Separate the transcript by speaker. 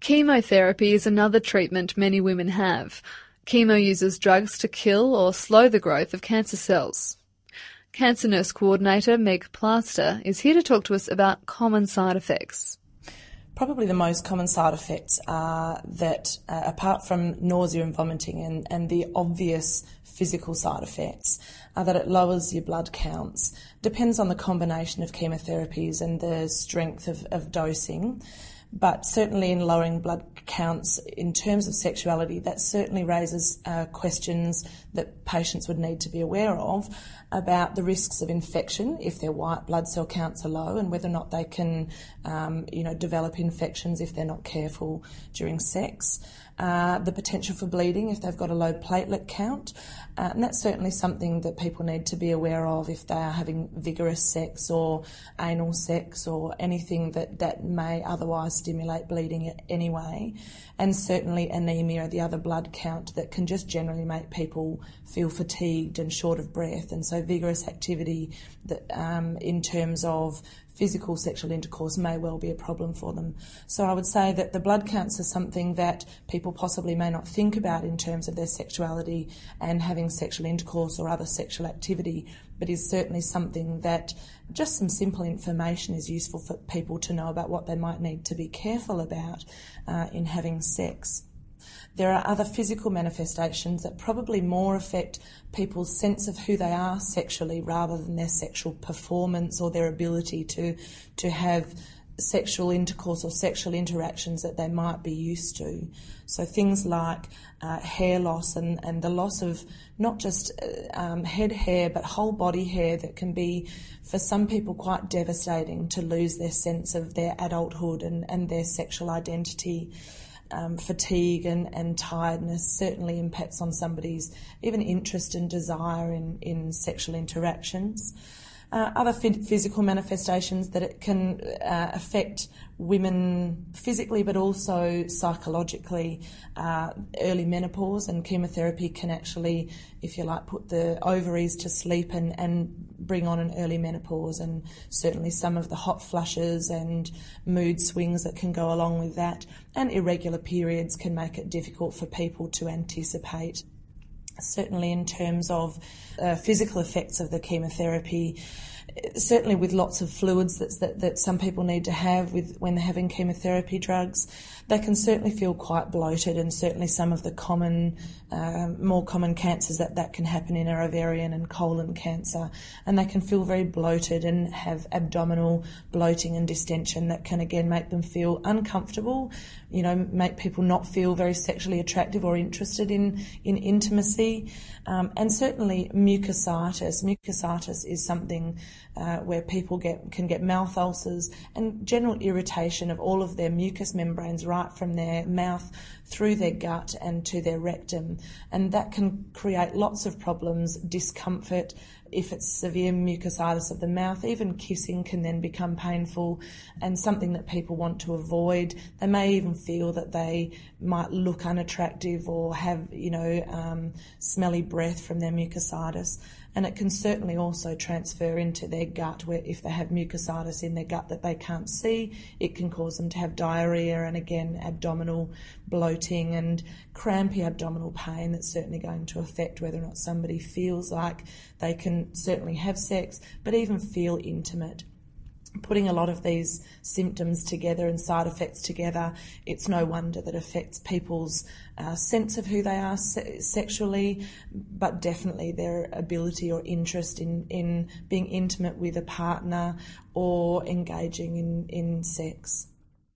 Speaker 1: Chemotherapy is another treatment many women have. Chemo uses drugs to kill or slow the growth of cancer cells. Cancer Nurse Coordinator Meg Plaster is here to talk to us about common side effects.
Speaker 2: Probably the most common side effects are that, apart from nausea and vomiting and the obvious physical side effects, are that it lowers your blood counts. Depends on the combination of chemotherapies and the strength of dosing. But certainly in lowering blood counts in terms of sexuality, that certainly raises questions that patients would need to be aware of about the risks of infection if their white blood cell counts are low, and whether or not they can develop infections if they're not careful during sex. The potential for bleeding if they've got a low platelet count. And that's certainly something that people need to be aware of if they are having vigorous sex or anal sex or anything that may otherwise stimulate bleeding anyway. And certainly anemia, the other blood count that can just generally make people feel fatigued and short of breath. And so vigorous activity that in terms of physical sexual intercourse may well be a problem for them. So I would say that the blood counts are something that people possibly may not think about in terms of their sexuality and having sexual intercourse or other sexual activity, but is certainly something that just some simple information is useful for people to know about what they might need to be careful about in having sex. There are other physical manifestations that probably more affect people's sense of who they are sexually rather than their sexual performance or their ability to have sexual intercourse or sexual interactions that they might be used to. So things like hair loss and the loss of not just head hair but whole body hair that can be for some people quite devastating to lose their sense of their adulthood and their sexual identity. Fatigue and tiredness certainly impacts on somebody's even interest and desire in sexual interactions. Other physical manifestations that it can affect women physically but also psychologically, early menopause, and chemotherapy can actually, if you like, put the ovaries to sleep and bring on an early menopause, and certainly some of the hot flushes and mood swings that can go along with that, and irregular periods can make it difficult for people to anticipate. Certainly in terms of physical effects of the chemotherapy, certainly with lots of fluids that some people need to have when they're having chemotherapy drugs, they can certainly feel quite bloated, and certainly some of the more common cancers that can happen in are ovarian and colon cancer, and they can feel very bloated and have abdominal bloating and distension that can again make them feel uncomfortable, make people not feel very sexually attractive or interested in intimacy, and certainly mucositis. Mucositis is something where people can get mouth ulcers and general irritation of all of their mucous membranes right from their mouth through their gut and to their rectum, and that can create lots of problems, discomfort. If it's severe mucositis of the mouth, even kissing can then become painful and something that people want to avoid. They may even feel that they might look unattractive or have, smelly breath from their mucositis. And it can certainly also transfer into their gut, where if they have mucositis in their gut that they can't see, it can cause them to have diarrhoea and again abdominal bloating and crampy abdominal pain. That's certainly going to affect whether or not somebody feels like they can certainly have sex, but even feel intimate. Putting a lot of these symptoms together and side effects together, it's no wonder that affects people's sense of who they are sexually, but definitely their ability or interest in being intimate with a partner or engaging in sex.